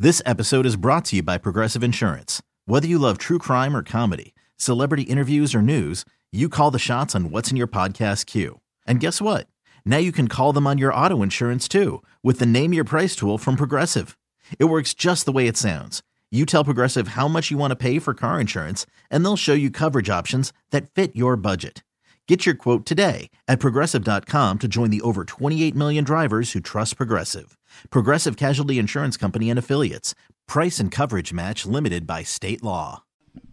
This episode is brought to you by Progressive Insurance. Whether you love true crime or comedy, celebrity interviews or news, you call the shots on what's in your podcast queue. And guess what? Now you can call them on your auto insurance too with the Name Your Price tool from Progressive. It works just the way it sounds. You tell Progressive how much you want to pay for car insurance, and they'll show you coverage options that fit your budget. Get your quote today at Progressive.com to join the over 28 million drivers who trust Progressive. Progressive Casualty Insurance Company and Affiliates. Price and coverage match limited by state law.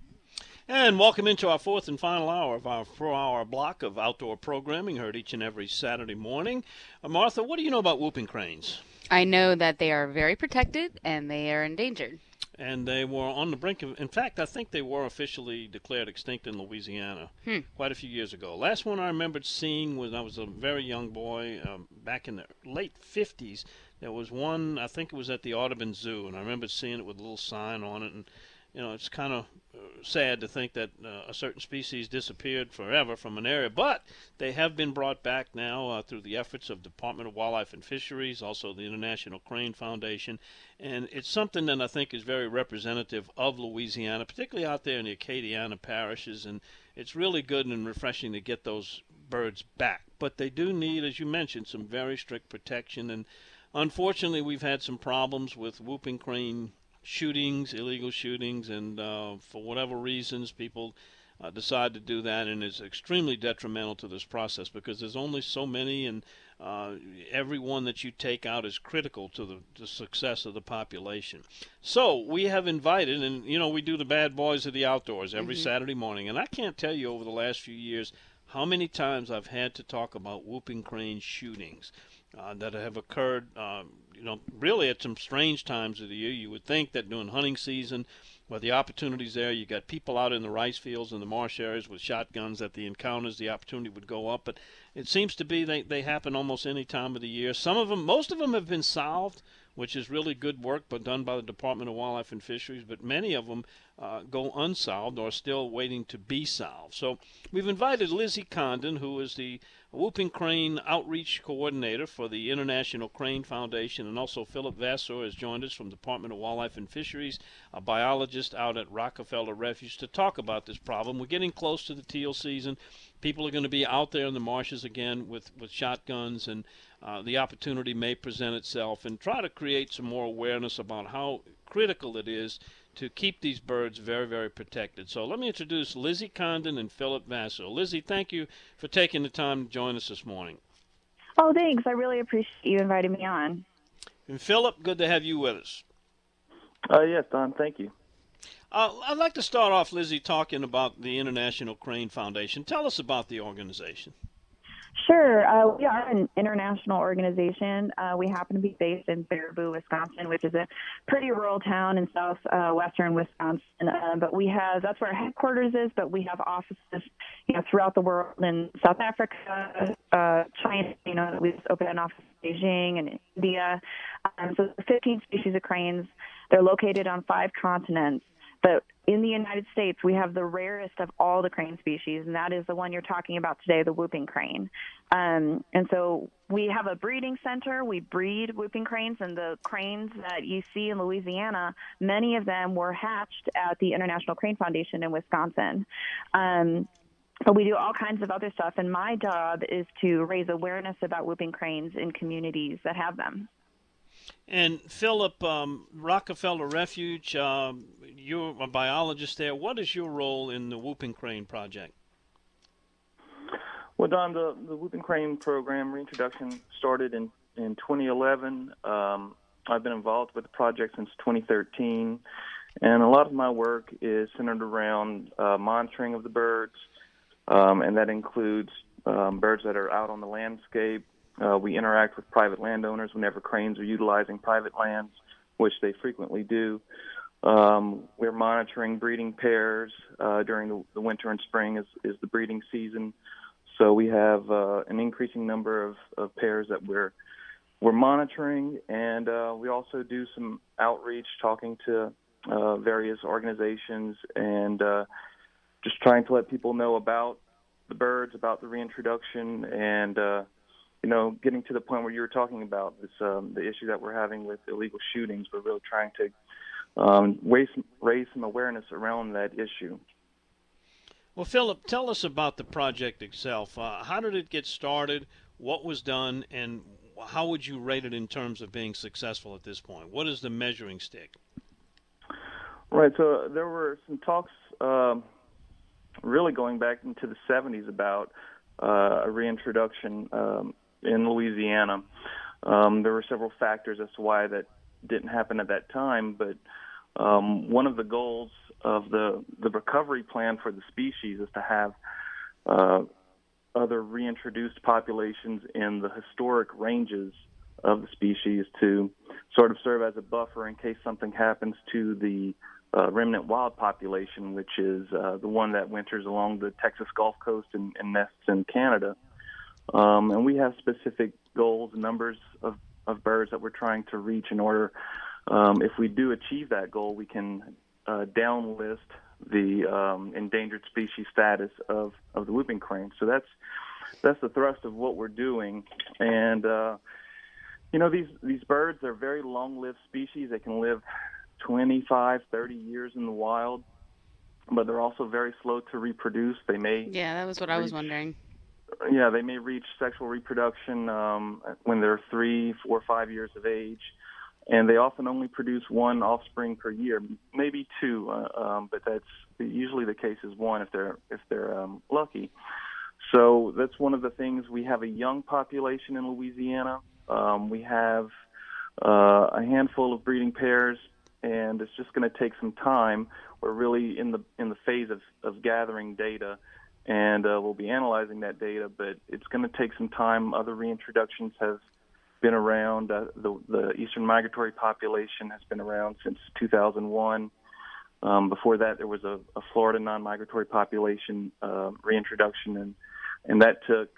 And welcome into our fourth and final hour of our 4-hour block of outdoor programming, heard each and every Saturday morning. Martha, what do you know about whooping cranes? I know that they are very protected and they are endangered. And they were on the brink of, in fact, I think they were officially declared extinct in Louisiana quite a few years ago. Last one I remembered seeing was I was a very young boy back in the late 50s. There was one, I think it was at the Audubon Zoo, and I remember seeing it with a little sign on it. And, you know, it's kind of sad to think that a certain species disappeared forever from an area, but they have been brought back now through the efforts of Department of Wildlife and Fisheries, also the International Crane Foundation, and it's something that I think is very representative of Louisiana, particularly out there in the Acadiana parishes, and it's really good and refreshing to get those birds back. But they do need, as you mentioned, some very strict protection, and unfortunately we've had some problems with whooping crane shootings, illegal shootings, and for whatever reasons people decide to do that, and it's extremely detrimental to this process because there's only so many, and every one that you take out is critical to the success of the population. So we have invited, and you know, we do the Bad Boys of the Outdoors every Saturday morning, and I can't tell you over the last few years how many times I've had to talk about whooping crane shootings that have occurred, you know, really at some strange times of the year. You would think that during hunting season, where the opportunity's there, you got people out in the rice fields and the marsh areas with shotguns, at the encounters, the opportunity would go up. But it seems to be they happen almost any time of the year. Some of them, most of them have been solved, which is really good work, but done by the Department of Wildlife and Fisheries. But many of them go unsolved or still waiting to be solved. So we've invited Lizzie Condon, who is the Whooping Crane Outreach Coordinator for the International Crane Foundation, and also Philip Vasseur has joined us from Department of Wildlife and Fisheries, a biologist out at Rockefeller Refuge, to talk about this problem. We're getting close to the teal season. People are going to be out there in the marshes again with shotguns, and the opportunity may present itself, and try to create some more awareness about how critical it is to keep these birds very, very protected. So let me introduce Lizzie Condon and Philip Vasseur. Lizzie, thank you for taking the time to join us this morning. Oh, thanks. I really appreciate you inviting me on. And Philip, good to have you with us. Yes, Don, thank you. I'd like to start off, Lizzie, talking about the International Crane Foundation. Tell us about the organization. Sure. We are an international organization. We happen to be based in Baraboo, Wisconsin, which is a pretty rural town in southwestern Wisconsin. But that's where our headquarters is, but we have offices, you know, throughout the world in South Africa, China, you know, we just opened an office in Beijing and India. So 15 species of cranes. They're located on 5 continents. But in the United States, we have the rarest of all the crane species, and that is the one you're talking about today, the whooping crane. And so we have a breeding center. We breed whooping cranes, and the cranes that you see in Louisiana, many of them were hatched at the International Crane Foundation in Wisconsin. But we do all kinds of other stuff, and my job is to raise awareness about whooping cranes in communities that have them. And Philip, Rockefeller Refuge, you're a biologist there. What is your role in the Whooping Crane Project? Well, Don, the Whooping Crane program reintroduction started in 2011. I've been involved with the project since 2013, and a lot of my work is centered around monitoring of the birds, and that includes birds that are out on the landscape. We interact with private landowners whenever cranes are utilizing private lands, which they frequently do. We're monitoring breeding pairs during the winter and spring is the breeding season. So we have an increasing number of pairs that we're monitoring, and we also do some outreach, talking to various organizations, and just trying to let people know about the birds, about the reintroduction, and getting to the point where you were talking about this, the issue that we're having with illegal shootings, we're really trying to raise some awareness around that issue. Well, Philip, tell us about the project itself. How did it get started? What was done? And how would you rate it in terms of being successful at this point? What is the measuring stick? Right. So there were some talks really going back into the 70s about a reintroduction in Louisiana. There were several factors as to why that didn't happen at that time, but one of the goals of the recovery plan for the species is to have other reintroduced populations in the historic ranges of the species to sort of serve as a buffer in case something happens to the remnant wild population, which is the one that winters along the Texas Gulf Coast and nests in Canada. And we have specific goals, numbers of birds that we're trying to reach in order, if we do achieve that goal, we can downlist the endangered species status of the whooping crane. So that's the thrust of what we're doing. And, these birds are very long-lived species. They can live 25, 30 years in the wild, but they're also very slow to reproduce. They may that was what I was wondering. Yeah, they may reach sexual reproduction when they're 3, 4, 5 years of age, and they often only produce one offspring per year, maybe two, but that's usually the case is one if they're lucky. So that's one of the things. We have a young population in Louisiana. We have a handful of breeding pairs, and it's just going to take some time. We're really in the phase of gathering data, and we'll be analyzing that data, but it's going to take some time. Other reintroductions have been around. The eastern migratory population has been around since 2001. Before that, there was a Florida non-migratory population reintroduction, and that took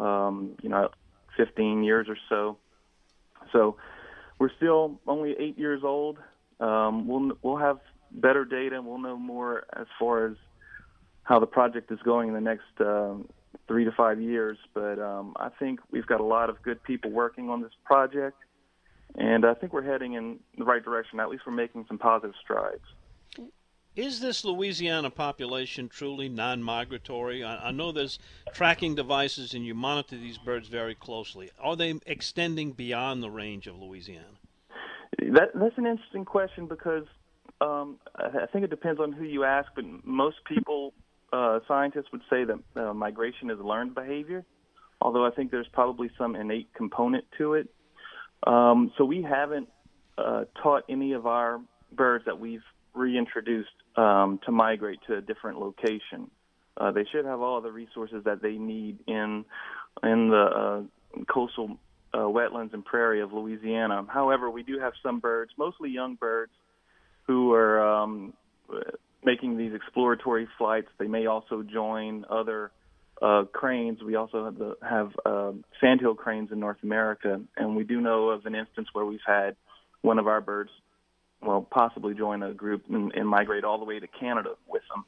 15 years or so. So we're still only 8 years old. We'll have better data, and we'll know more as far as how the project is going in the next 3 to 5 years. But I think we've got a lot of good people working on this project, and I think we're heading in the right direction. At least we're making some positive strides. Is this Louisiana population truly non-migratory? I know there's tracking devices and you monitor these birds very closely. Are they extending beyond the range of Louisiana? That's an interesting question because I think it depends on who you ask, but most people, scientists would say that migration is learned behavior, although I think there's probably some innate component to it. So we haven't taught any of our birds that we've reintroduced to migrate to a different location. They should have all the resources that they need in the coastal wetlands and prairie of Louisiana. However, we do have some birds, mostly young birds, who are making these exploratory flights. They may also join other cranes. We also have sandhill cranes in North America, and we do know of an instance where we've had one of our birds possibly join a group and migrate all the way to Canada with them.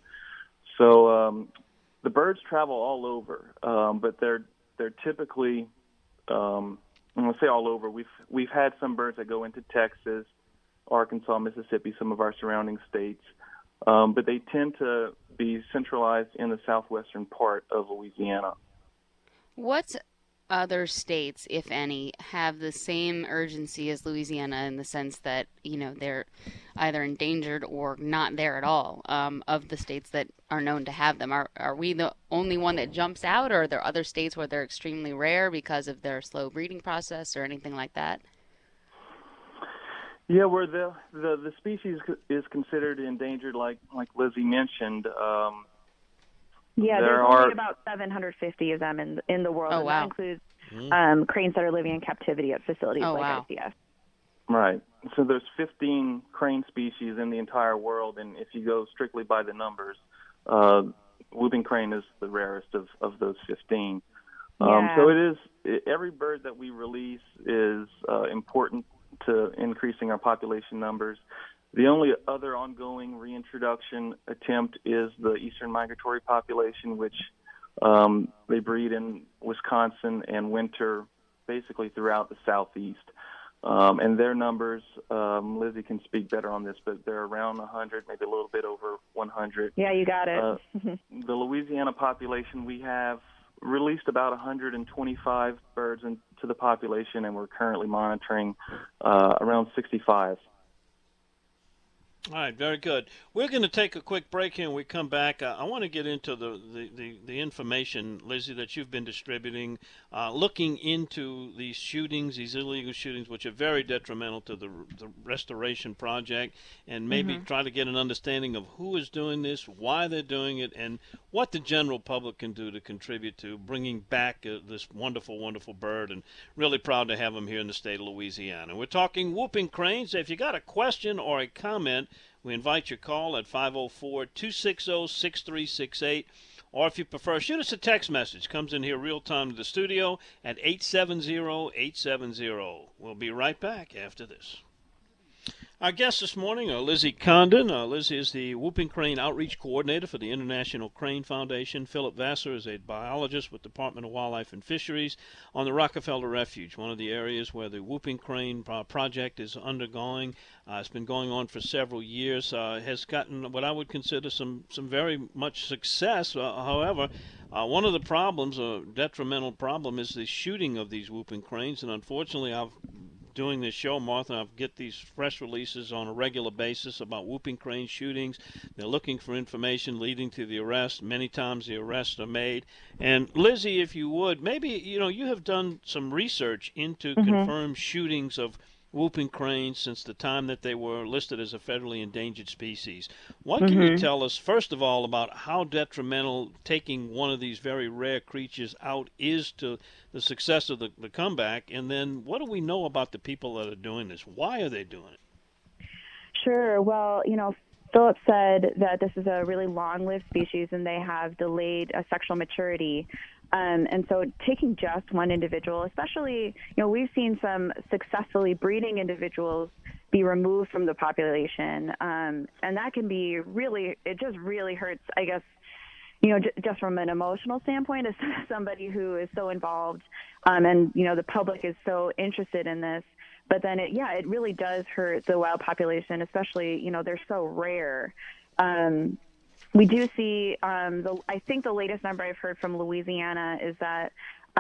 So the birds travel all over, but they're typically, I'm going to say all over. We've had some birds that go into Texas, Arkansas, Mississippi, some of our surrounding states, but they tend to be centralized in the southwestern part of Louisiana. What other states, if any, have the same urgency as Louisiana in the sense that, they're either endangered or not there at all, of the states that are known to have them? Are we the only one that jumps out, or are there other states where they're extremely rare because of their slow breeding process or anything like that? Yeah, where the species is considered endangered, like Lizzie mentioned. There's only about 750 of them in the world. Oh, wow. And that includes cranes that are living in captivity at facilities ICS. Right. So there's 15 crane species in the entire world, and if you go strictly by the numbers, whooping crane is the rarest of those 15. So it is. Every bird that we release is important to increasing our population numbers. The only other ongoing reintroduction attempt is the eastern migratory population, which they breed in Wisconsin and winter basically throughout the southeast. And their numbers, Lizzie can speak better on this, but they're around 100, maybe a little bit over 100. Yeah, you got it. The Louisiana population, we have released about 125 birds into the population, and we're currently monitoring around 65. All right, very good. We're going to take a quick break here, and we come back. I want to get into the information, Lizzie, that you've been distributing, looking into these shootings, these illegal shootings, which are very detrimental to the restoration project, and maybe try to get an understanding of who is doing this, why they're doing it, and what the general public can do to contribute to bringing back this wonderful, wonderful bird, and really proud to have them here in the state of Louisiana. We're talking whooping cranes. If you got a question or a comment, we invite your call at 504-260-6368. Or if you prefer, shoot us a text message. Comes in here real time to the studio at 870-870. We'll be right back after this. Our guest this morning, Lizzie Condon. Lizzie is the Whooping Crane Outreach Coordinator for the International Crane Foundation. Philip Vassar is a biologist with the Department of Wildlife and Fisheries on the Rockefeller Refuge, one of the areas where the Whooping Crane project is undergoing. It's been going on for several years. Has gotten what I would consider some very much success. However, one of the problems, a detrimental problem, is the shooting of these whooping cranes. And unfortunately, doing this show, Martha, I get these press releases on a regular basis about whooping crane shootings. They're looking for information leading to the arrest. Many times the arrests are made. And Lizzie, if you would, maybe, you have done some research into confirmed shootings of whooping cranes since the time that they were listed as a federally endangered species. What can you tell us, first of all, about how detrimental taking one of these very rare creatures out is to the success of the comeback? And then what do we know about the people that are doing this? Why are they doing it? Sure. Well, Philip said that this is a really long-lived species and they have delayed sexual maturity. And so taking just one individual, especially, we've seen some successfully breeding individuals be removed from the population. And that can be it just really hurts, I guess, just from an emotional standpoint, as somebody who is so involved and, the public is so interested in this. But then it really does hurt the wild population, especially, they're so rare. We do see, I think the latest number I've heard from Louisiana is that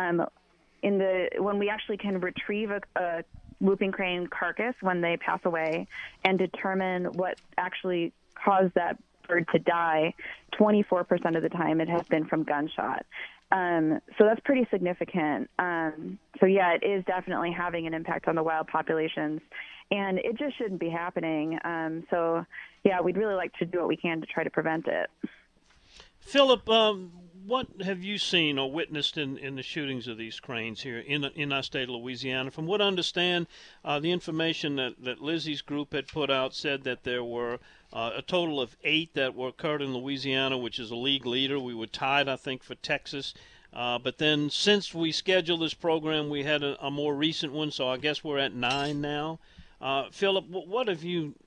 when we actually can retrieve a whooping crane carcass when they pass away and determine what actually caused that bird to die, 24% of the time it has been from gunshot. So that's pretty significant. It is definitely having an impact on the wild populations, and it just shouldn't be happening. We'd really like to do what we can to try to prevent it. Philip, what have you seen or witnessed in the shootings of these cranes here in our state of Louisiana? From what I understand, the information that Lizzie's group had put out said that there were a total of 8 that were occurred in Louisiana, which is a league leader. We were tied, I think, for Texas. But then since we scheduled this program, we had a more recent one, so I guess we're at 9 now. Philip, what have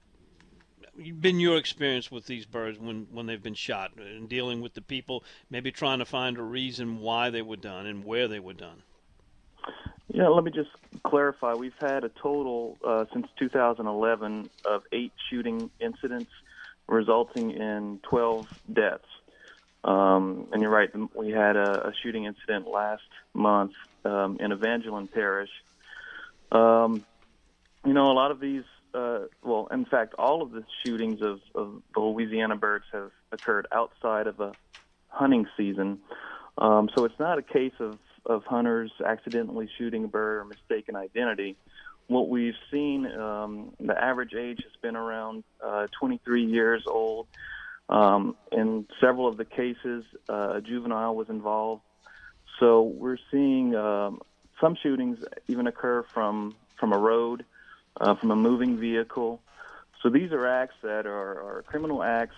been your experience with these birds when they've been shot and dealing with the people, maybe trying to find a reason why they were done and where they were done? Yeah, let me just clarify. We've had a total since 2011 of 8 shooting incidents resulting in 12 deaths. And you're right, we had a shooting incident last month in Evangeline Parish. A lot of these, in fact, all of the shootings of the Louisiana birds have occurred outside of a hunting season. So it's not a case of hunters accidentally shooting a bird or mistaken identity. What we've seen, the average age has been around 23 years old. In several of the cases, a juvenile was involved. So we're seeing some shootings even occur from a road, from a moving vehicle. So these are acts that are criminal acts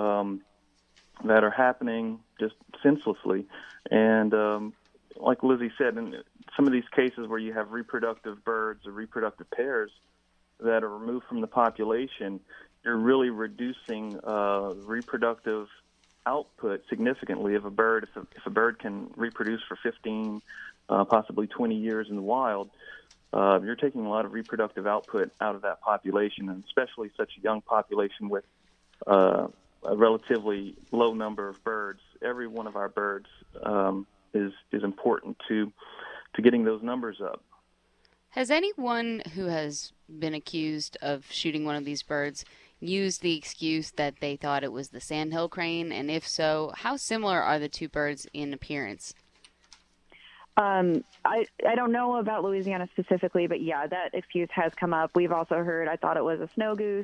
that are happening just senselessly. And like Lizzie said, in some of these cases where you have reproductive birds or reproductive pairs that are removed from the population, you're really reducing reproductive output significantly of a bird. If a bird can reproduce for 15 possibly 20 years in the wild, you're taking a lot of reproductive output out of that population, and especially such a young population with a relatively low number of birds. Every one of our birds is important to getting those numbers up. Has anyone who has been accused of shooting one of these birds used the excuse that they thought it was the sandhill crane? And if so, how similar are the two birds in appearance? I don't know about Louisiana specifically, but yeah, that excuse has come up. We've also heard I thought it was a snow goose.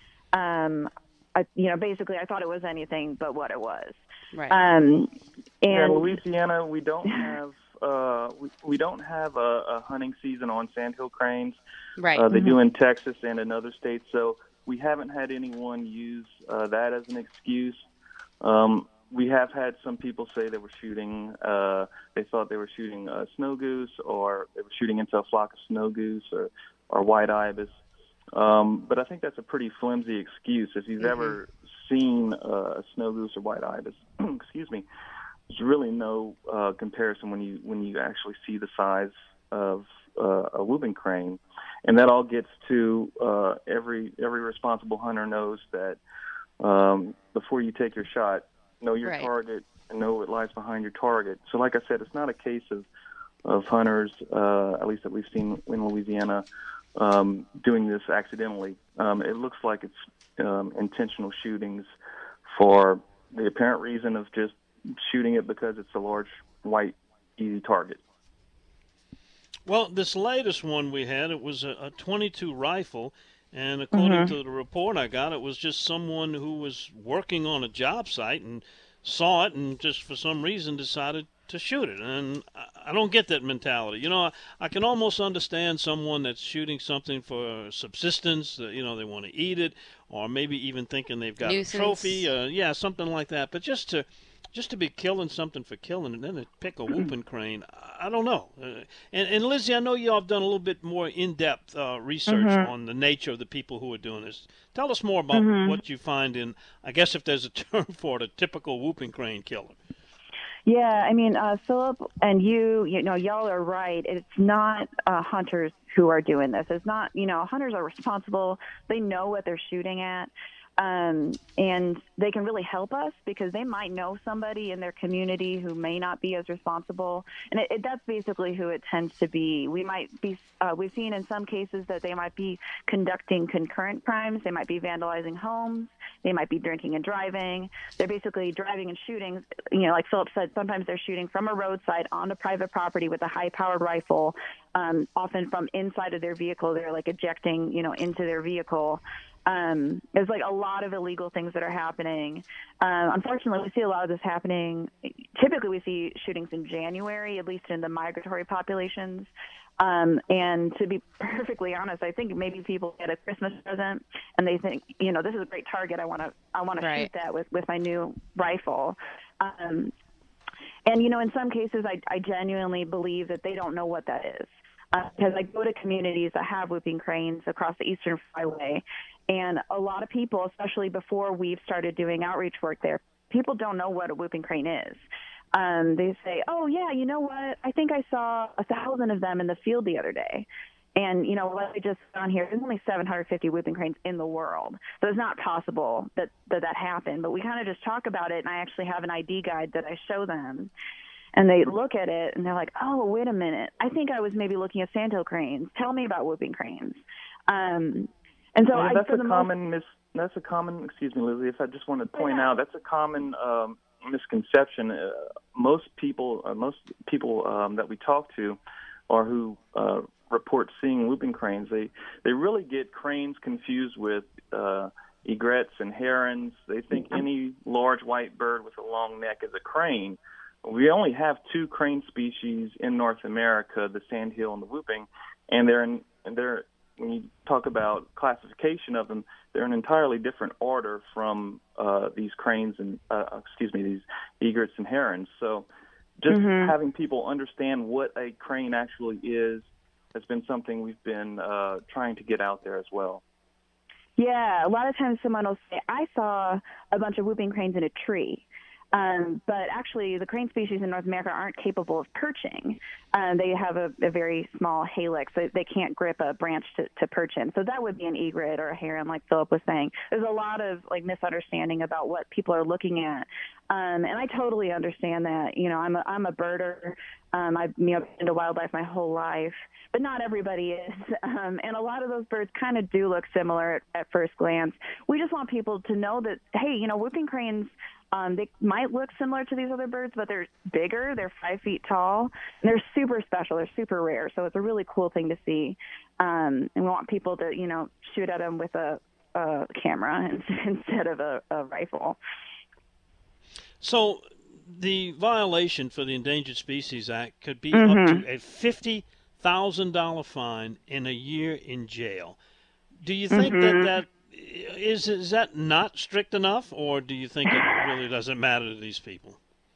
Basically I thought it was anything but what it was. Right. And in Louisiana, we don't have we don't have a hunting season on sandhill cranes. Right. They do in Texas and in other states, so we haven't had anyone use that as an excuse. We have had some people say they were shooting, they thought they were shooting a snow goose, or they were shooting into a flock of snow goose or white ibis. But I think that's a pretty flimsy excuse. If you've ever seen a snow goose or white ibis, excuse me, there's really no comparison when you actually see the size of a whooping crane. And that all gets to every responsible hunter knows that before you take your shot, know your target and know what lies behind your target. So like I said, it's not a case of hunters, at least that we've seen in Louisiana, doing this accidentally. It looks like it's intentional shootings for the apparent reason of just shooting it because it's a large, white, easy target. Well, this latest one we had, it was a .22 rifle, and according to the report I got, it was just someone who was working on a job site and saw it and just for some reason decided to shoot it. And I don't get that mentality. You know, I can almost understand someone that's shooting something for subsistence, they want to eat it, or maybe even thinking they've got a trophy, something like that. But just to be killing something for killing and then to pick a whooping crane, I don't know. And Lizzie, I know you all have done a little bit more in-depth research on the nature of the people who are doing this. Tell us more about what you find in, I guess if there's a term for it, a typical whooping crane killer. Yeah, I mean, Philip and y'all are right. It's not hunters who are doing this. It's not, hunters are responsible. They know what they're shooting at. And they can really help us because they might know somebody in their community who may not be as responsible. And that's basically who it tends to be. We might be, we've seen in some cases that they might be conducting concurrent crimes. They might be vandalizing homes. They might be drinking and driving. They're basically driving and shooting. Like Philip said, sometimes they're shooting from a roadside onto private property with a high-powered rifle. Often from inside of their vehicle, they're like ejecting, into their vehicle. There's like a lot of illegal things that are happening. Unfortunately, we see a lot of this happening. Typically, we see shootings in January, at least in the migratory populations. And to be perfectly honest, I think maybe people get a Christmas present and they think, this is a great target. I want to shoot that with my new rifle. And in some cases, I genuinely believe that they don't know what that is. Because I go to communities that have whooping cranes across the Eastern Flyway, and a lot of people, especially before we've started doing outreach work there, people don't know what a whooping crane is. They say, oh, yeah, you know what? I think I saw 1,000 of them in the field the other day. And, what I just found here, there's only 750 whooping cranes in the world. So it's not possible that happened. But we kind of just talk about it, and I actually have an ID guide that I show them. And they look at it, and they're like, oh, wait a minute. I think I was maybe looking at sandhill cranes. Tell me about whooping cranes. And so that's a common, excuse me, Lizzie, if I just want to point out, that's a common misconception. Most people that we talk to or who report seeing whooping cranes, they really get cranes confused with egrets and herons. They think any large white bird with a long neck is a crane. We only have two crane species in North America, the sandhill and the whooping, and they're when you talk about classification of them, they're an entirely different order from these cranes and these egrets and herons. So just having people understand what a crane actually is has been something we've been trying to get out there as well. Yeah, a lot of times someone will say, I saw a bunch of whooping cranes in a tree. But actually, the crane species in North America aren't capable of perching. They have a very small halix, so they can't grip a branch to perch in. So that would be an egret or a heron, like Philip was saying. There's a lot of misunderstanding about what people are looking at, and I totally understand that. I'm a birder. I've been into wildlife my whole life, but not everybody is. And a lot of those birds kind of do look similar at first glance. We just want people to know that, hey, whooping cranes. They might look similar to these other birds, but they're bigger. They're 5 feet tall. And they're super special. They're super rare. So it's a really cool thing to see. And we want people to, shoot at them with a camera instead of a rifle. So the violation for the Endangered Species Act could be up to a $50,000 fine and a year in jail. Do you think that is that not strict enough, or do you think it really doesn't matter to these people?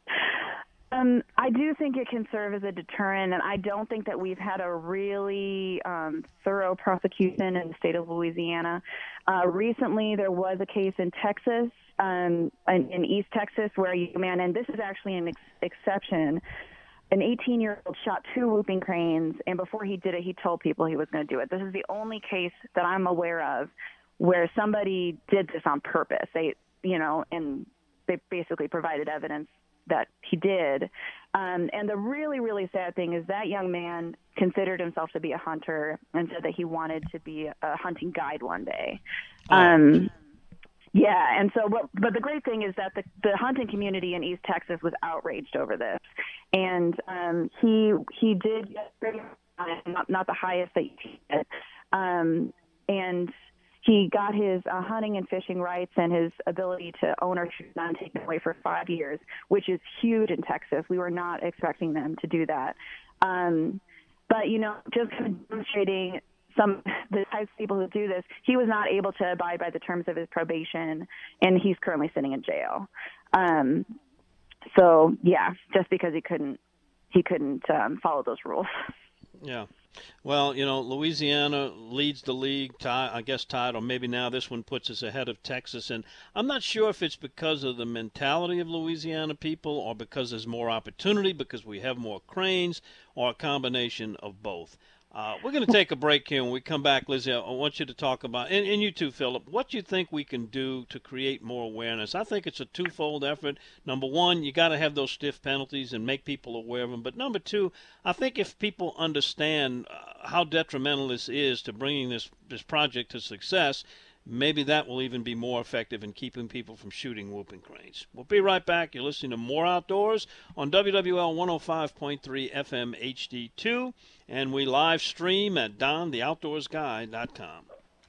I do think it can serve as a deterrent, and I don't think that we've had a really thorough prosecution in the state of Louisiana. Recently, there was a case in Texas, in East Texas, where a young man, and this is actually an exception, an 18-year-old shot 2 whooping cranes, and before he did it, he told people he was going to do it. This is the only case that I'm aware of where somebody did this on purpose. And they basically provided evidence that he did. And the really, really sad thing is that young man considered himself to be a hunter and said that he wanted to be a hunting guide one day. Yeah, and so, but the great thing is that the hunting community in East Texas was outraged over this, and he did get not the highest that he did, and he got his hunting and fishing rights and his ability to own or shoot gun taken away for 5 years, which is huge in Texas. We were not expecting them to do that. But, just demonstrating the types of people who do this, he was not able to abide by the terms of his probation, and he's currently sitting in jail. So, yeah, just because he couldn't follow those rules. Yeah. Well, Louisiana leads the league, tied, or maybe now this one puts us ahead of Texas. And I'm not sure if it's because of the mentality of Louisiana people or because there's more opportunity, because we have more cranes, or a combination of both. We're going to take a break here. When we come back, Lizzie, I want you to talk about, and you too, Philip, what you think we can do to create more awareness. I think it's a twofold effort. Number one, you got to have those stiff penalties and make people aware of them. But number two, I think if people understand how detrimental this is to bringing this project to success, maybe that will even be more effective in keeping people from shooting whooping cranes. We'll be right back. You're listening to More Outdoors on WWL 105.3 FM HD2, and we live stream at DonTheOutdoorsGuy.com.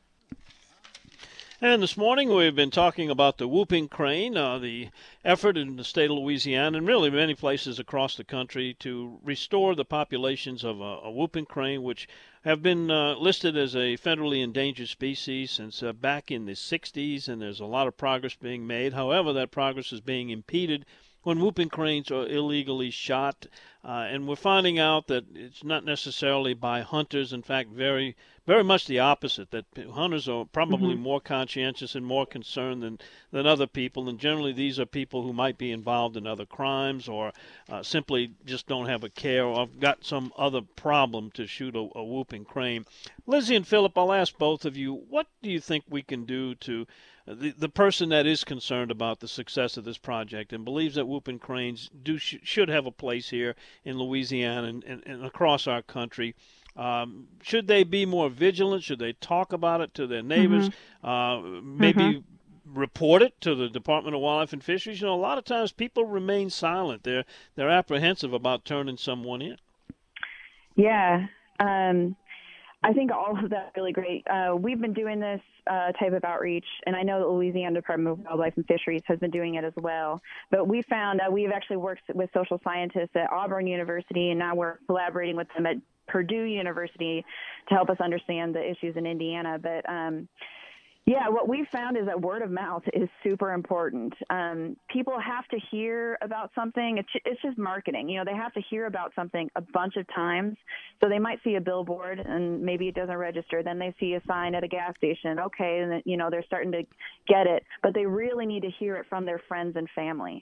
And this morning we've been talking about the whooping crane, the effort in the state of Louisiana and really many places across the country to restore the populations of a whooping crane, which have been listed as a federally endangered species since back in the 60s, and there's a lot of progress being made. However, that progress is being impeded when whooping cranes are illegally shot, and we're finding out that it's not necessarily by hunters. In fact, very much the opposite, that hunters are probably more conscientious and more concerned than other people, and generally these are people who might be involved in other crimes or simply just don't have a care or have got some other problem to shoot a whooping crane. Lizzie and Philip, I'll ask both of you, what do you think we can do to the person that is concerned about the success of this project and believes that whooping cranes should have a place here in Louisiana and across our country? Should they be more vigilant? Should they talk about it to their neighbors? Maybe report it to the Department of Wildlife and Fisheries? A lot of times people remain silent. They're apprehensive about turning someone in. Yeah. I think all of that's really great. We've been doing this type of outreach, and I know the Louisiana Department of Wildlife and Fisheries has been doing it as well. But we found we've actually worked with social scientists at Auburn University, and now we're collaborating with them at Purdue University to help us understand the issues in Indiana. But yeah, what we found is that word of mouth is super important. People have to hear about something. It's just marketing. They have to hear about something a bunch of times. So they might see a billboard and maybe it doesn't register. Then they see a sign at a gas station. Okay, and they're starting to get it. But they really need to hear it from their friends and family.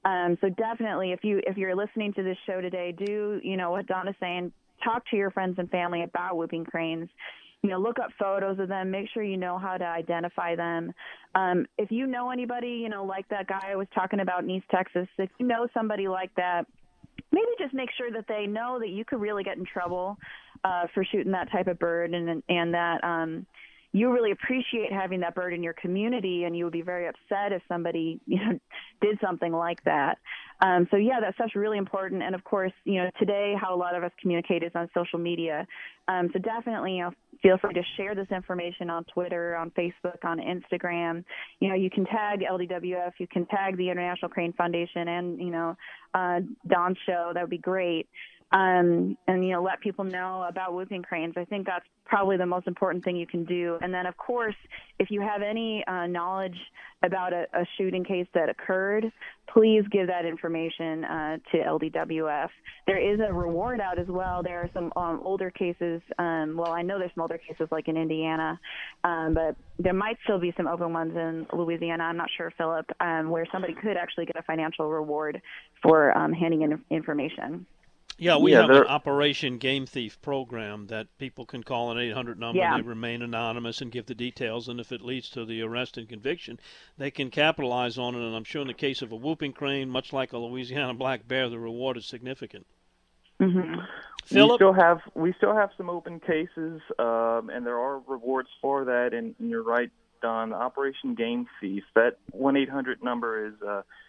So definitely, if you're listening to this show today, do what Donna's saying. Talk to your friends and family about whooping cranes. Look up photos of them. Make sure you know how to identify them. If you know anybody, like that guy I was talking about in East Texas, if you know somebody like that, maybe just make sure that they know that you could really get in trouble for shooting that type of bird, and that you really appreciate having that bird in your community, and you would be very upset if somebody did something like that. So yeah, that stuff's really important. And of course, today how a lot of us communicate is on social media. So definitely, feel free to share this information on Twitter, on Facebook, on Instagram. You can tag LDWF, you can tag the International Crane Foundation, and Don's show. That would be great. And let people know about whooping cranes. I think that's probably the most important thing you can do. And then, of course, if you have any knowledge about a shooting case that occurred, please give that information to LDWF. There is a reward out as well. There are some older cases. I know there's some older cases like in Indiana, but there might still be some open ones in Louisiana. I'm not sure, Philip, where somebody could actually get a financial reward for handing in information. Yeah, we have an Operation Game Thief program that people can call an 800 number. Yeah. They remain anonymous and give the details, and if it leads to the arrest and conviction, they can capitalize on it. And I'm sure in the case of a whooping crane, much like a Louisiana black bear, the reward is significant. Mm-hmm. Philip? We still have some open cases, and there are rewards for that. And you're right, Don. Operation Game Thief. That 1-800 number is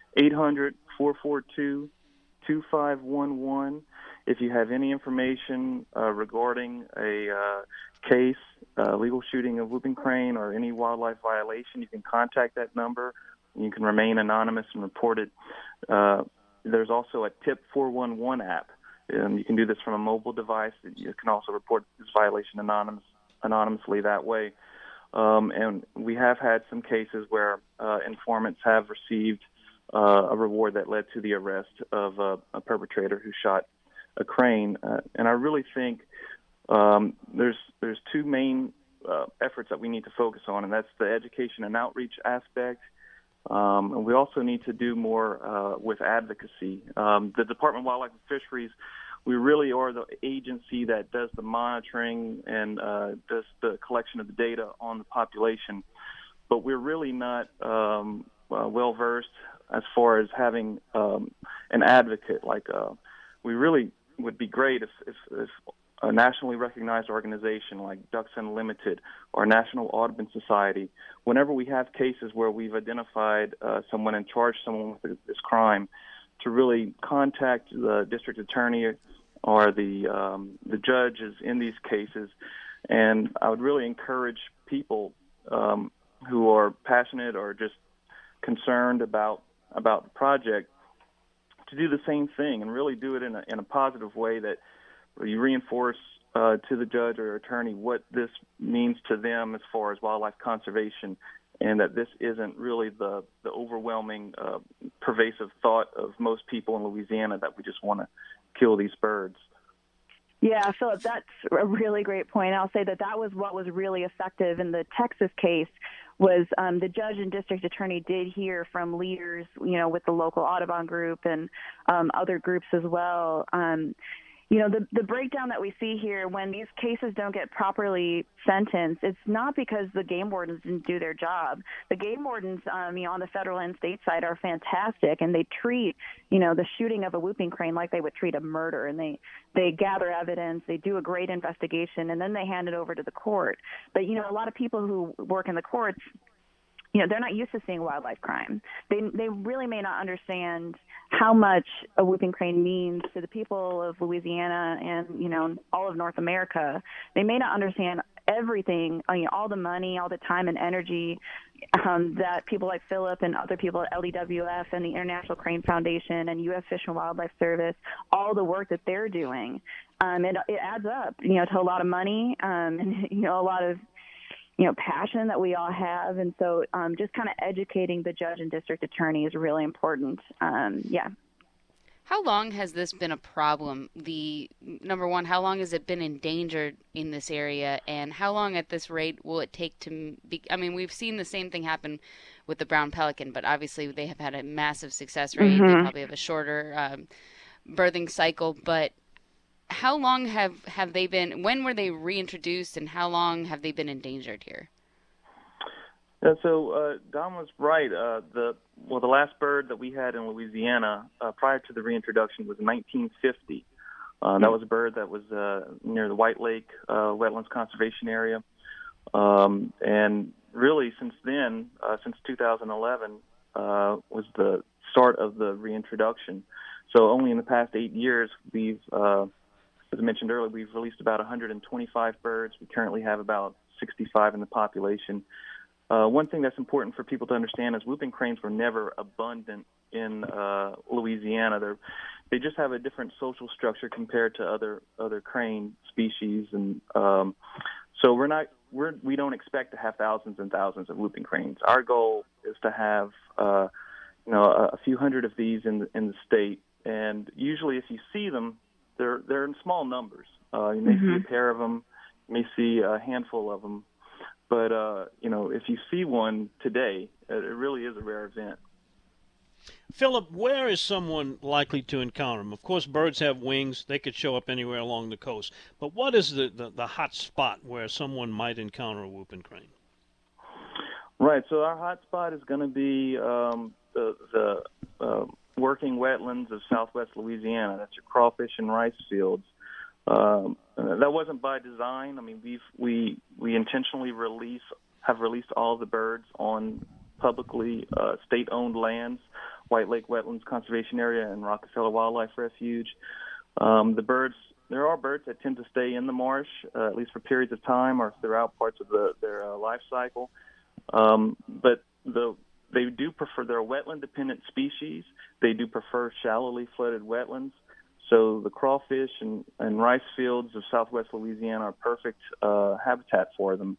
800-442-2511. If you have any information regarding a case, legal shooting of whooping crane, or any wildlife violation, you can contact that number. You can remain anonymous and report it. There's also a Tip 411 app. You can do this from a mobile device. You can also report this violation anonymously that way. And we have had some cases where informants have received a reward that led to the arrest of a perpetrator who shot a crane. And I really think there's two main efforts that we need to focus on, and that's the education and outreach aspect. And we also need to do more with advocacy. The Department of Wildlife and Fisheries, we really are the agency that does the monitoring and does the collection of the data on the population. But we're really not well-versed as far as having an advocate. We really would be great if a nationally recognized organization like Ducks Unlimited or National Audubon Society, whenever we have cases where we've identified someone and charged someone with this crime, to really contact the district attorney or the judges in these cases. And I would really encourage people who are passionate or just concerned about the project to do the same thing and really do it in a positive way, that you reinforce to the judge or attorney what this means to them as far as wildlife conservation, and that this isn't really the overwhelming, pervasive thought of most people in Louisiana that we just want to kill these birds. Yeah, Philip, that's a really great point. I'll say that was what was really effective in the Texas case. Was the judge and district attorney did hear from leaders, with the local Audubon group and other groups as well. The breakdown that we see here, when these cases don't get properly sentenced, it's not because the game wardens didn't do their job. The game wardens, on the federal and state side are fantastic, and they treat, the shooting of a whooping crane like they would treat a murder, and they gather evidence, they do a great investigation, and then they hand it over to the court. But, a lot of people who work in the courts, they're not used to seeing wildlife crime. They really may not understand how much a whooping crane means to the people of Louisiana and, all of North America. They may not understand everything, all the money, all the time and energy that people like Philip and other people at LDWF and the International Crane Foundation and U.S. Fish and Wildlife Service, all the work that they're doing. It adds up, to a lot of money and, a lot of passion that we all have. And so just kind of educating the judge and district attorney is really important. Yeah. How long has this been a problem? Number one, how long has it been endangered in this area, and how long at this rate will it take to be? I mean, we've seen the same thing happen with the brown pelican, but obviously they have had a massive success rate. They probably have a shorter birthing cycle, but how long have they been? When were they reintroduced, and how long have they been endangered here? So Don was right. The last bird that we had in Louisiana prior to the reintroduction was 1950. That was a bird that was near the White Lake Wetlands Conservation Area, and really since then, since 2011, was the start of the reintroduction. So only in the past 8 years, we've, as I mentioned earlier, we've released about 125 birds. We currently have about 65 in the population. One thing that's important for people to understand is whooping cranes were never abundant in Louisiana. They just have a different social structure compared to other crane species, and so we don't expect to have thousands and thousands of whooping cranes. Our goal is to have a few hundred of these in the state, and usually if you see them, they're in small numbers. You may see a pair of them, you may see a handful of them. But, if you see one today, it really is a rare event. Philip, where is someone likely to encounter them? Of course, birds have wings. They could show up anywhere along the coast. But what is the hot spot where someone might encounter a whooping crane? Right. So our hot spot is going to be the working wetlands of southwest Louisiana. That's your crawfish and rice fields. That wasn't by design. I mean, we intentionally have released all the birds on publicly state-owned lands, White Lake Wetlands Conservation Area and Rockefeller Wildlife Refuge. There are birds that tend to stay in the marsh, at least for periods of time or throughout parts of their life cycle. But they do prefer, they're a wetland-dependent species. They do prefer shallowly flooded wetlands. So the crawfish and rice fields of southwest Louisiana are perfect habitat for them.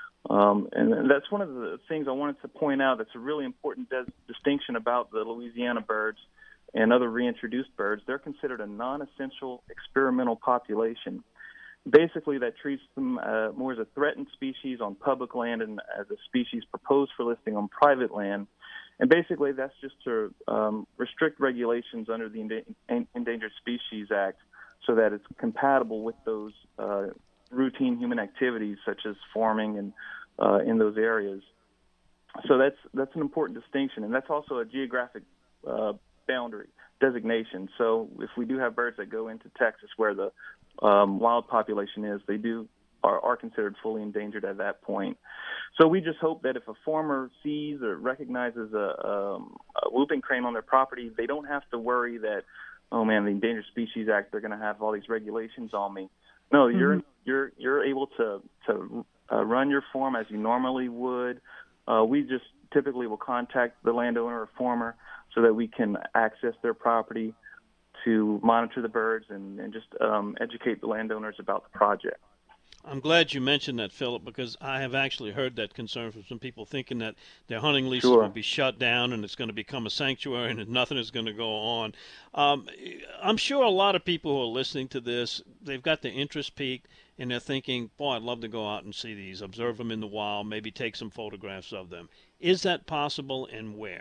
And that's one of the things I wanted to point out that's a really important distinction about the Louisiana birds and other reintroduced birds. They're considered a non-essential experimental population. Basically, that treats them more as a threatened species on public land and as a species proposed for listing on private land. And basically, that's just to restrict regulations under the Endangered Species Act so that it's compatible with those routine human activities such as farming and in those areas. So that's an important distinction, and that's also a geographic boundary designation. So if we do have birds that go into Texas where the wild population is, they are considered fully endangered at that point. So we just hope that if a farmer sees or recognizes a whooping crane on their property, they don't have to worry that, oh man, the Endangered Species Act, they're going to have all these regulations on me. No, you're able to run your farm as you normally would. We just typically will contact the landowner or farmer so that we can access their property to monitor the birds and just educate the landowners about the project. I'm glad you mentioned that, Philip, because I have actually heard that concern from some people thinking that their hunting leases will be shut down and it's going to become a sanctuary and nothing is going to go on. I'm sure a lot of people who are listening to this, they've got their interest piqued and they're thinking, boy, I'd love to go out and see these, observe them in the wild, maybe take some photographs of them. Is that possible, and where?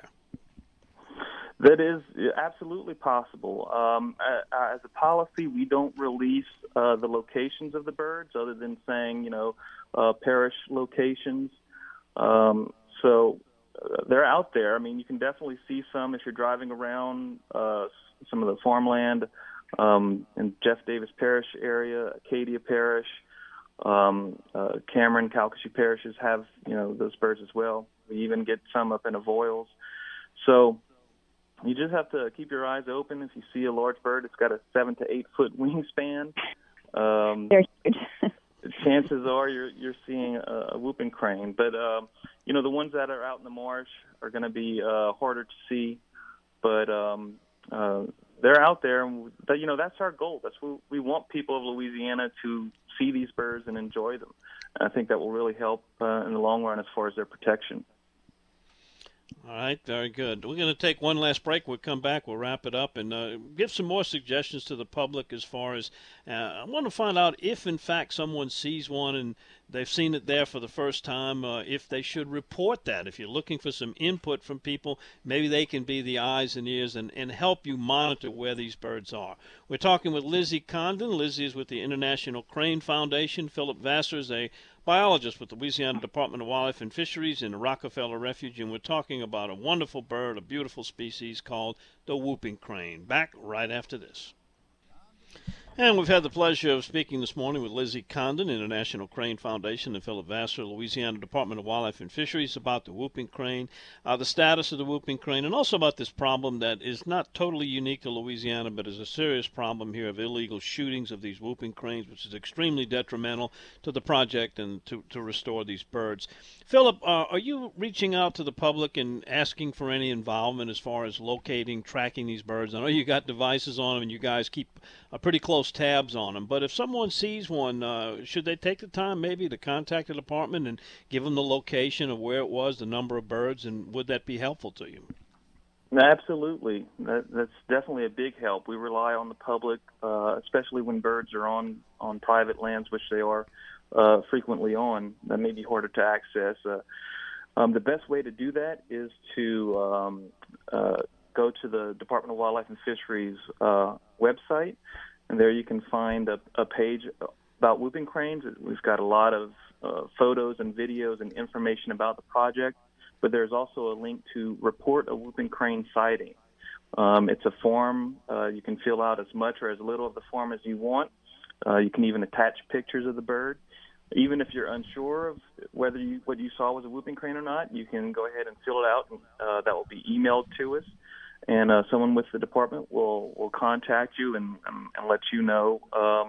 That is absolutely possible. As a policy, we don't release the locations of the birds other than saying, parish locations. So they're out there. I mean, you can definitely see some if you're driving around some of the farmland in Jeff Davis Parish area, Acadia Parish, Cameron, Calcasieu parishes have, those birds as well. We even get some up in Avoyelles. So you just have to keep your eyes open. If you see a large bird, it's got a 7 to 8 foot wingspan. They're huge. Chances are you're seeing a whooping crane. But the ones that are out in the marsh are going to be harder to see. But they're out there, and that's our goal. That's what we want people of Louisiana to see these birds and enjoy them. And I think that will really help in the long run as far as their protection. All right, very good. We're going to take one last break. We'll come back. We'll wrap it up and give some more suggestions to the public as far as I want to find out if, in fact, someone sees one and they've seen it there for the first time, if they should report that. If you're looking for some input from people, maybe they can be the eyes and ears and help you monitor where these birds are. We're talking with Lizzie Condon. Lizzie is with the International Crane Foundation. Philip Vassar is a biologist with the Louisiana Department of Wildlife and Fisheries in the Rockefeller Refuge, and we're talking about a wonderful bird, a beautiful species called the whooping crane. Back right after this. And we've had the pleasure of speaking this morning with Lizzie Condon, International Crane Foundation, and Philip Vassar, Louisiana Department of Wildlife and Fisheries, about the whooping crane, the status of the whooping crane, and also about this problem that is not totally unique to Louisiana, but is a serious problem here of illegal shootings of these whooping cranes, which is extremely detrimental to the project and to restore these birds. Philip, are you reaching out to the public and asking for any involvement as far as locating, tracking these birds? I know you got devices on them and you guys keep a pretty close tabs on them, but if someone sees one, should they take the time maybe to contact the department and give them the location of where it was, the number of birds, and would that be helpful to you? Absolutely. That's definitely a big help. We rely on the public, especially when birds are on private lands, which they are frequently on. That may be harder to access. The best way to do that is to go to the Department of Wildlife and Fisheries website, and there you can find a page about whooping cranes. We've got a lot of photos and videos and information about the project, but there's also a link to report a whooping crane sighting. It's a form. You can fill out as much or as little of the form as you want. You can even attach pictures of the bird. Even if you're unsure of whether what you saw was a whooping crane or not, you can go ahead and fill it out, and that will be emailed to us. And someone with the department will contact you and let you know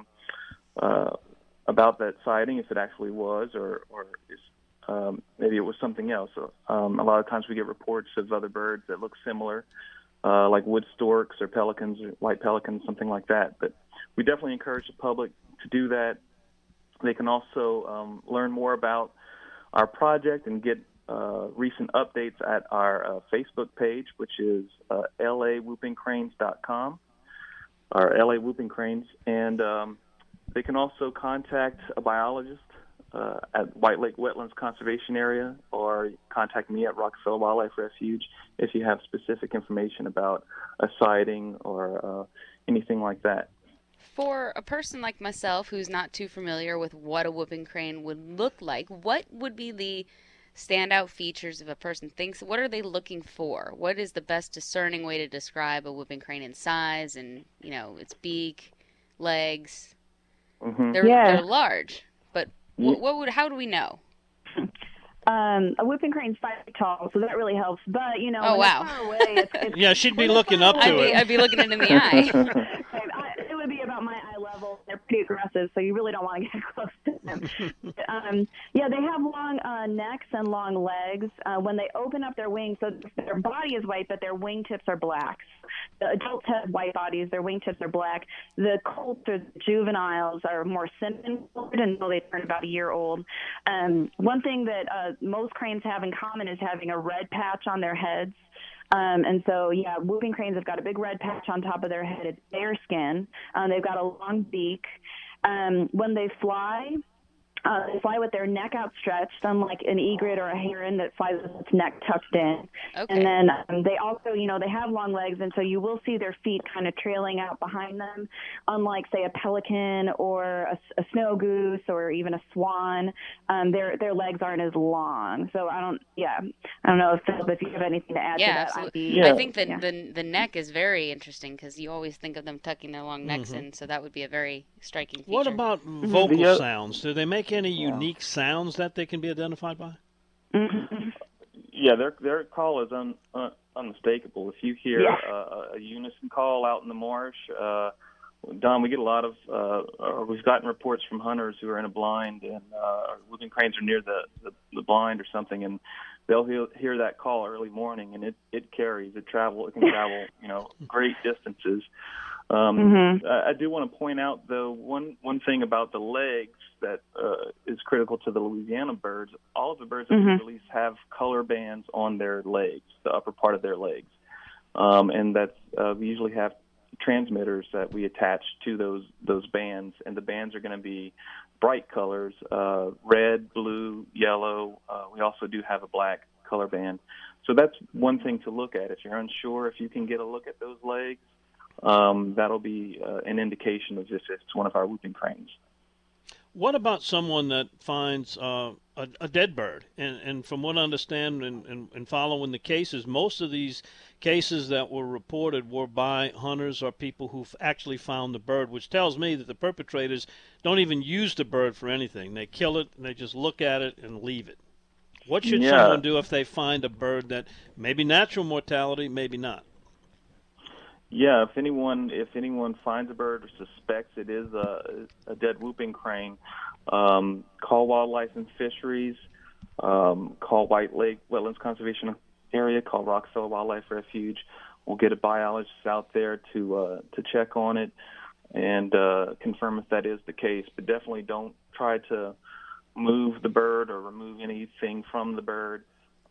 about that sighting, if it actually was, or maybe it was something else. A lot of times we get reports of other birds that look similar, like wood storks or pelicans, or white pelicans, something like that. But we definitely encourage the public to do that. They can also learn more about our project and get recent updates at our Facebook page, which is lawhoopingcranes.com, or LA Whooping Cranes. And they can also contact a biologist at White Lake Wetlands Conservation Area, or contact me at Rockefeller Wildlife Refuge if you have specific information about a sighting or anything like that. For a person like myself who's not too familiar with what a whooping crane would look like, what would be the standout features if a person thinks, what are they looking for? What is the best discerning way to describe a whooping crane in size and, its beak, legs? Mm-hmm. They're large, but how do we know? A whooping crane's 5 feet tall, so that really helps. But when wow. they're far away, it's Yeah, she'd be looking up to it. I'd be looking it in the eye. It would be about my eye level. They're pretty aggressive, so you really don't want to get close to them. They have long necks and long legs. When they open up their wings, so their body is white, but their wingtips are black. The adults have white bodies. Their wingtips are black. The colts or the juveniles are more cinnamon colored until they turn about a year old. One thing that most cranes have in common is having a red patch on their heads. Whooping cranes have got a big red patch on top of their head. It's bare skin. They've got a long beak. When they fly with their neck outstretched, unlike an egret or a heron that flies with its neck tucked in. Okay. And then they also, they have long legs, and so you will see their feet kind of trailing out behind them, unlike, say, a pelican or a snow goose or even a swan. Their legs aren't as long. So I don't know if you have anything to add to that. Absolutely. I think that the neck is very interesting because you always think of them tucking their long necks in, so that would be a very striking feature. What about vocal sounds? Do they make any unique sounds that they can be identified by? Mm-hmm. Yeah, their call is unmistakable. If you hear a unison call out in the marsh, Don, we get a lot of, we've gotten reports from hunters who are in a blind and whooping cranes are near the blind or something, and they'll hear that call early morning, and it carries. It can travel, great distances. I do want to point out, though, one thing about the legs that is critical to the Louisiana birds. All of the birds that we release have color bands on their legs, the upper part of their legs, and that's we usually have transmitters that we attach to those bands, and the bands are going to be bright colors, red, blue, yellow. We also do have a black color band. So that's one thing to look at. If you're unsure if you can get a look at those legs, that'll be an indication of if it's one of our whooping cranes. What about someone that finds a dead bird? And from what I understand and following the cases, most of these cases that were reported were by hunters or people who've actually found the bird, which tells me that the perpetrators don't even use the bird for anything. They kill it, and they just look at it and leave it. What should someone do if they find a bird that maybe natural mortality, maybe not? Yeah, if anyone finds a bird or suspects it is a dead whooping crane, call Wildlife and Fisheries, call White Lake Wetlands Conservation Area, call Rockefeller Wildlife Refuge. We'll get a biologist out there to check on it and confirm if that is the case. But definitely don't try to move the bird or remove anything from the bird.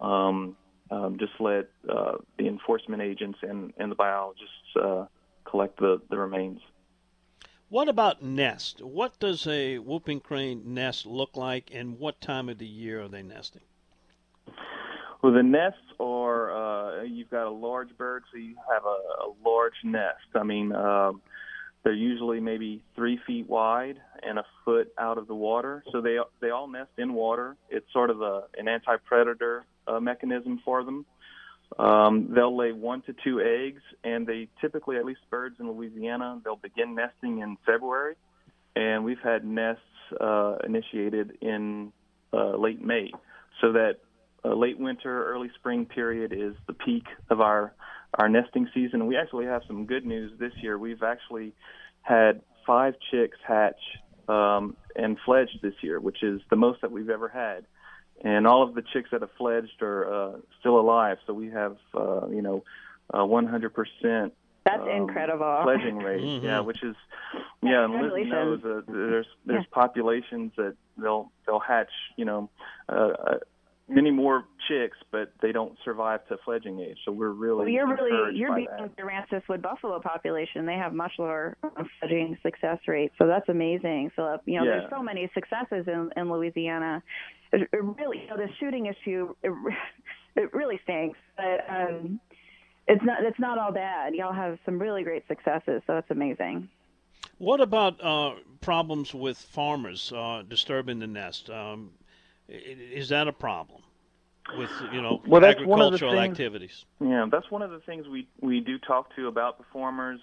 Just let the enforcement agents and the biologists collect the remains. What about nest? What does a whooping crane nest look like, and what time of the year are they nesting? Well, the nests are, you've got a large bird, so you have a large nest. I mean, they're usually maybe 3 feet wide and a foot out of the water. So they all nest in water. It's sort of an anti-predator mechanism for them. They'll lay 1 to 2 eggs, and they typically, at least birds in Louisiana, they'll begin nesting in February. And we've had nests initiated in late May. So that late winter, early spring period is the peak of our nesting season. And we actually have some good news this year. We've actually had 5 chicks hatch and fledge this year, which is the most that we've ever had. And all of the chicks that have fledged are still alive. So we have, 100%. That's incredible. Fledging rate, yeah, which is, and Liz knows there's populations that they'll hatch, many more chicks, but they don't survive to fledging age. So we're really you're by beating the Aransas wood buffalo population. They have much lower fledging success rates. So that's amazing, Philip. There's so many successes in Louisiana. It really, the shooting issue, it really stinks. But it's not all bad. Y'all have some really great successes, so it's amazing. What about problems with farmers disturbing the nest? Is that a problem with agricultural activities? Yeah, that's one of the things we do talk to about the farmers.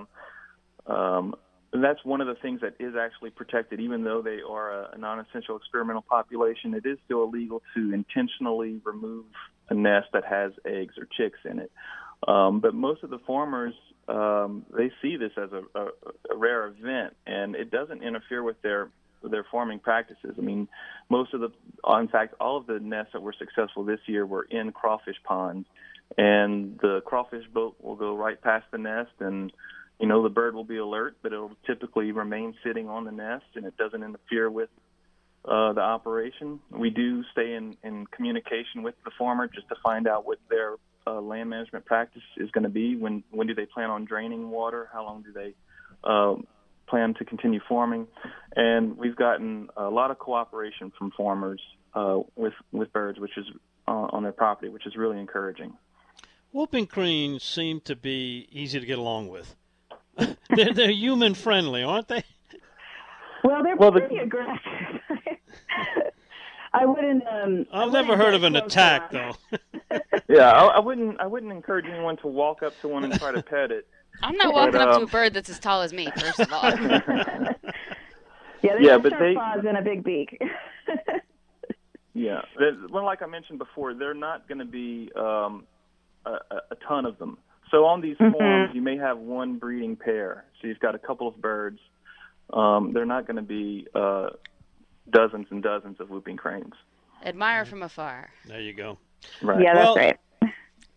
That's one of the things that is actually protected, even though they are a non-essential experimental population. It is still illegal to intentionally remove a nest that has eggs or chicks in it. But most of the farmers, they see this as a rare event, and it doesn't interfere with their farming practices. I mean, in fact, all of the nests that were successful this year were in crawfish ponds, and the crawfish boat will go right past the nest, and the bird will be alert, but it'll typically remain sitting on the nest, and it doesn't interfere with the operation. We do stay in communication with the farmer just to find out what their land management practice is going to be. When do they plan on draining water? How long do they plan to continue farming? And we've gotten a lot of cooperation from farmers with birds, which is on their property, which is really encouraging. Whooping cranes seem to be easy to get along with. They're human friendly, aren't they? Well, they're pretty aggressive. I wouldn't. I've never heard of an attack, though. Yeah, I wouldn't encourage anyone to walk up to one and try to pet it. I'm not walking up to a bird that's as tall as me, first of all. They have sharp claws and a big beak. Yeah, well, like I mentioned before, they're not going to be a ton of them. So on these farms, you may have one breeding pair. So you've got a couple of birds. They're not going to be dozens and dozens of whooping cranes. Admire from afar. There you go. Right. Yeah, that's right.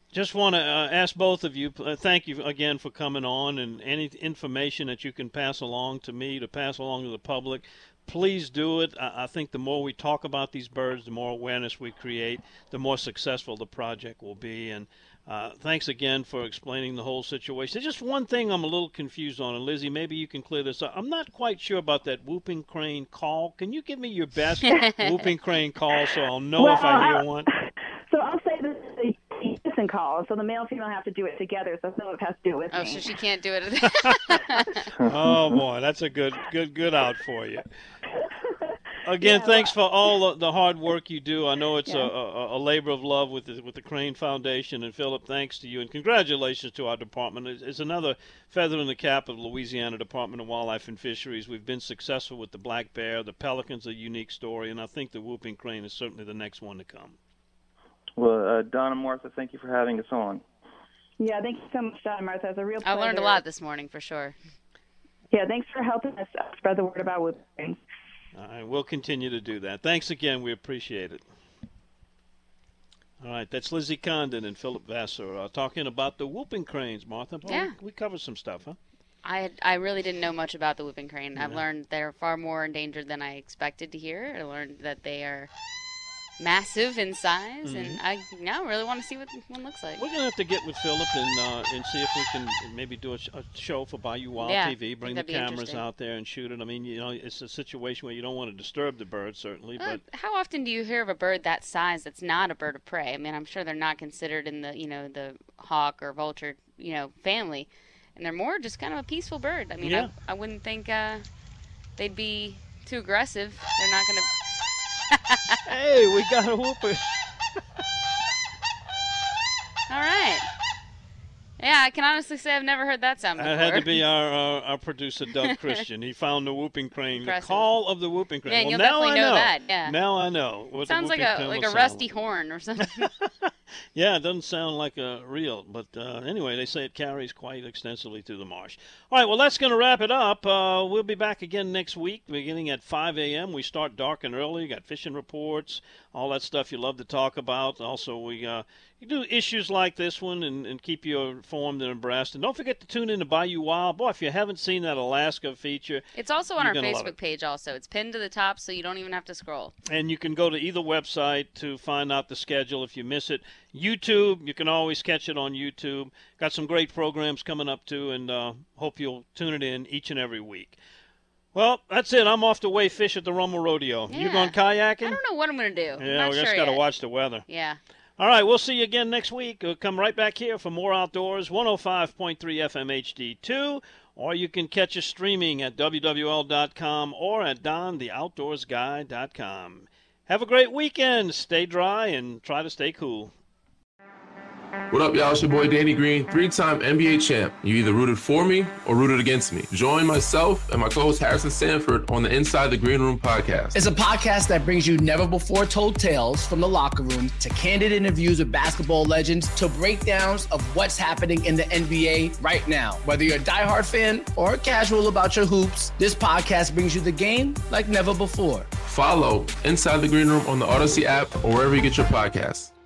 Just want to ask both of you, thank you again for coming on, and any information that you can pass along to me, to pass along to the public, please do it. I think the more we talk about these birds, the more awareness we create, the more successful the project will be. And thanks again for explaining the whole situation. There's just one thing I'm a little confused on, and Lizzie, maybe you can clear this up. I'm not quite sure about that whooping crane call. Can you give me your best whooping crane call so I'll know if I hear one? So I'll say this is a kissing call, so the male and female have to do it together, so Philip has to do it with me. Oh, so she can't do it. Oh, boy, that's a good out for you. Again, thanks for all the hard work you do. I know it's a labor of love with the Crane Foundation. And, Philip, thanks to you. And congratulations to our department. It's another feather in the cap of the Louisiana Department of Wildlife and Fisheries. We've been successful with the black bear. The pelican's a unique story, and I think the whooping crane is certainly the next one to come. Well, Don and Martha, thank you for having us on. Yeah, thank you so much, Don and Martha. It's a real pleasure. I learned a lot this morning, for sure. Yeah, thanks for helping us spread the word about whooping cranes. All right, we'll continue to do that. Thanks again. We appreciate it. All right, that's Lizzie Condon and Philip Vassar talking about the whooping cranes, Martha. Well, yeah. We covered some stuff, huh? I really didn't know much about the whooping crane. I've learned they're far more endangered than I expected to hear. I learned that they are massive in size, and I now really want to see what one looks like. We're going to have to get with Philip and see if we can maybe do a show for Bayou Wild TV, bring the cameras out there and shoot it. I mean, it's a situation where you don't want to disturb the bird, certainly. But how often do you hear of a bird that size that's not a bird of prey? I mean, I'm sure they're not considered in the, the hawk or vulture, family, and they're more just kind of a peaceful bird. I mean, I wouldn't think they'd be too aggressive. They're not going to... Hey, we got a whooper. All right. Yeah, I can honestly say I've never heard that sound before. That had to be our producer, Doug Christian. He found the whooping crane, Impressive. The call of the whooping crane. Yeah, well, you'll now definitely I know that. Yeah. Now I know. What sounds the like a rusty horn or something. Yeah, it doesn't sound like a real, but anyway, they say it carries quite extensively through the marsh. All right, well, that's going to wrap it up. We'll be back again next week, beginning at 5 a.m. We start dark and early. You got fishing reports, all that stuff you love to talk about. Also, we do issues like this one and keep you informed and abreast. And don't forget to tune in to Bayou Wild. Boy, if you haven't seen that Alaska feature, it's also on our Facebook page also. It's pinned to the top, so you don't even have to scroll. And you can go to either website to find out the schedule if you miss it. YouTube, you can always catch it on YouTube. Got some great programs coming up, too, and hope you'll tune it in each and every week. Well, that's it. I'm off to weigh fish at the Rummel Rodeo. Yeah. You going kayaking? I don't know what I'm going to do. Yeah, we just got to watch the weather. Yeah. All right, we'll see you again next week. We'll come right back here for more Outdoors, 105.3 FM HD2, or you can catch us streaming at WWL.com or at DonTheOutdoorsGuy.com. Have a great weekend. Stay dry and try to stay cool. What up, y'all? It's your boy Danny Green, 3-time NBA champ. You either rooted for me or rooted against me. Join myself and my co-host Harrison Sanford on the Inside the Green Room podcast. It's a podcast that brings you never-before-told tales from the locker room to candid interviews with basketball legends to breakdowns of what's happening in the NBA right now. Whether you're a diehard fan or casual about your hoops, this podcast brings you the game like never before. Follow Inside the Green Room on the Odyssey app or wherever you get your podcasts.